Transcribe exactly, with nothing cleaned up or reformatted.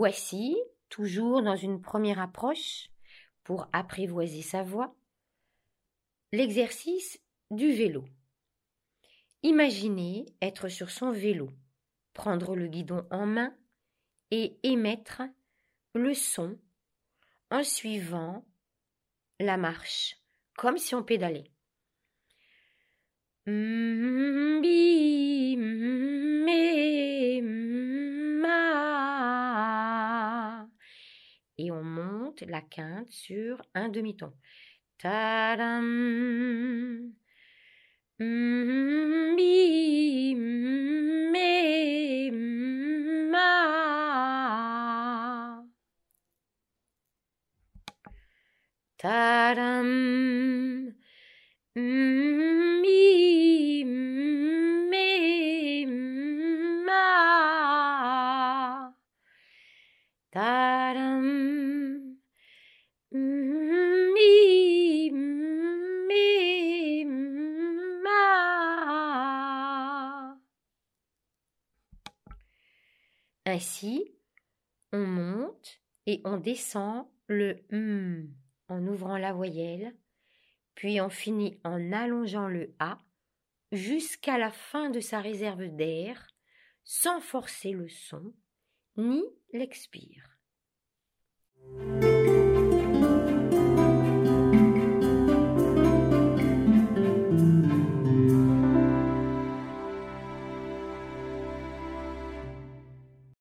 Voici, toujours dans une première approche, pour apprivoiser sa voix, l'exercice du vélo. Imaginez être sur son vélo, prendre le guidon en main et émettre le son en suivant la marche, comme si on pédalait. Mi, mé, ma. Et on monte la quinte sur un demi-ton. Tadam. Mi, mé, ma. Tadam. Mi, mé, ma. Tadam. Mi, mé, ma. Ainsi, on monte et on descend le M en ouvrant la voyelle, puis on finit en allongeant le A jusqu'à la fin de sa réserve d'air, sans forcer le son ni l'expire.